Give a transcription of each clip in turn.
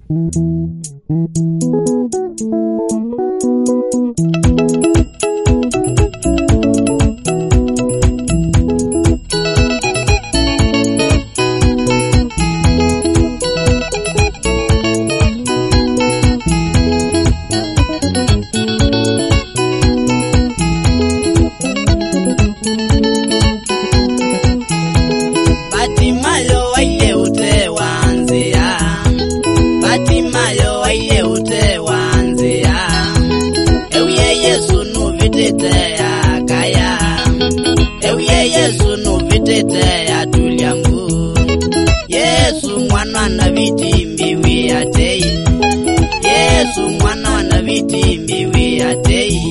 Yesu mwana na vitimbi atei. Yesu mwana na vitimbi atei.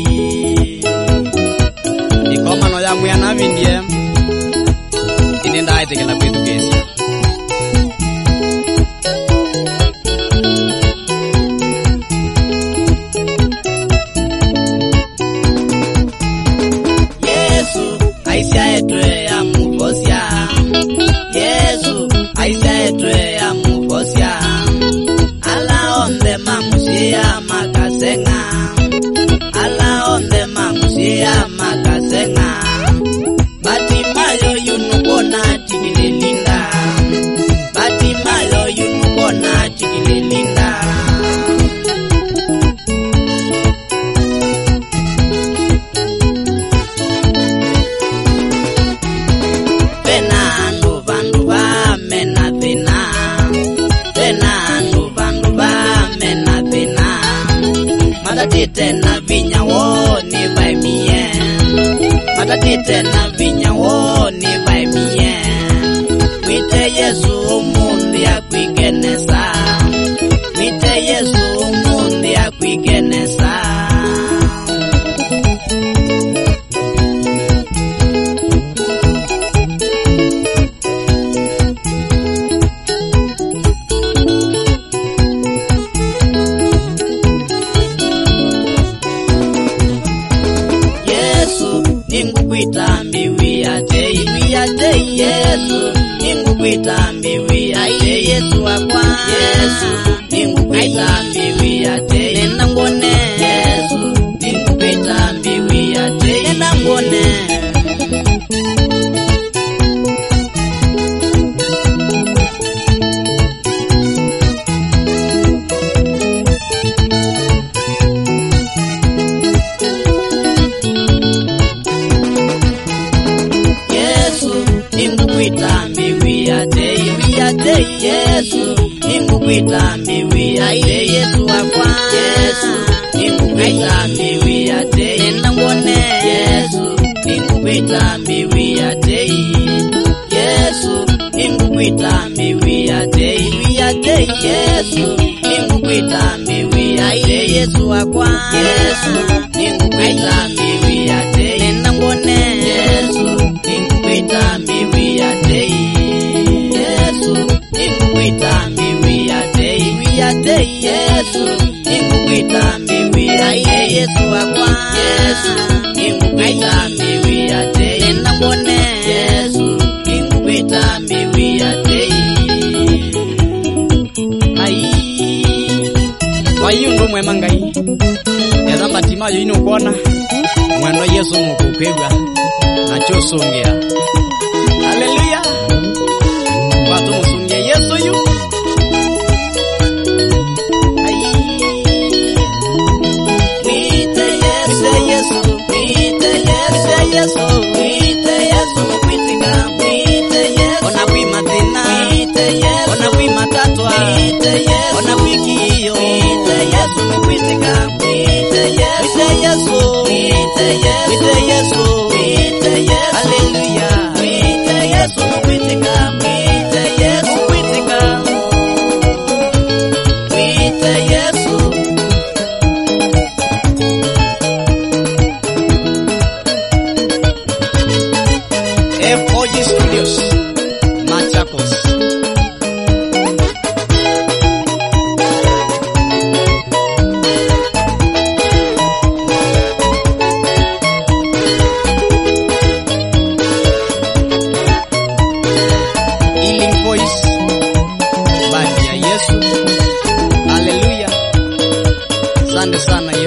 Ikomano ya mwana vindie. Inenda itekela kwetu kesi. Yesu aisha etwe ya mukosia. Yesu aisha etwe ya mukosia. Ala onde mamusia makasenga. Ala onde mamusia makasenga. Batimayo yunukona tikililinda. Batimayo yunukona tikililinda. Penando vandu va mena pena. Penando vandu va mena pena. Matatite na vinya woni vai mie. Matatite na vinya woni vai mie. Mwite Yesu mundi akwigenesa. Mwite Yesu mundi akwigenesa. Ningukuitambi wiatei. Yesu ningukuitambi wiatei. Yesu wakwa. Yesu ningukuitambi wiatei. Nenda ngone. Yesu ningukuitambi wiatei. Nenda ngone. Ningukuitambi wiatei. Yesu ningukuitambi wiatei. Yesu wakwa. Yesu ningukuitambi wiatei. Nenda ngone. Yesu ningukuitambi wiatei. Yesu ningukuitambi wiatei. Yesu ningukuitambi wiatei. Yesu wakwa. Yesu ningukuitambi wiatei. Nenda ngone. Yesu ningukuitambi wiatei. Yesu ningukuitambi wiatei. Yesu ningukuitambi wiatei. Yesu wakwa. Yesu ningukuitambi wiatei. Nenda ngone. Yesu ningukuitambi wiatei. Ai. Wayungu mwema ngai. Yazamba timayo ino kuona. Mwendo Yesu mukukwegwa. Nachosongea. Haleluya. Watu musunge Yesu yu. Mwite Yesu. Mwite Yesu. Mwite Yesu mkwitika. Mwite Yesu. Ona kwima tena. Mwite Yesu. Ona kwima tatwa. Mwite Yesu. Ona wiki hiyo. Mwite Yesu mkwitika. Mwite Yesu. Mwite Yesu. Mwite Yesu. Mwite Yesu. Mwite Yesu. Haleluya. Mwite Yesu mkwitika. Mwite Yesu mkwitika. Mwite Yesu. FOG Studios. Machakos. Asante sana.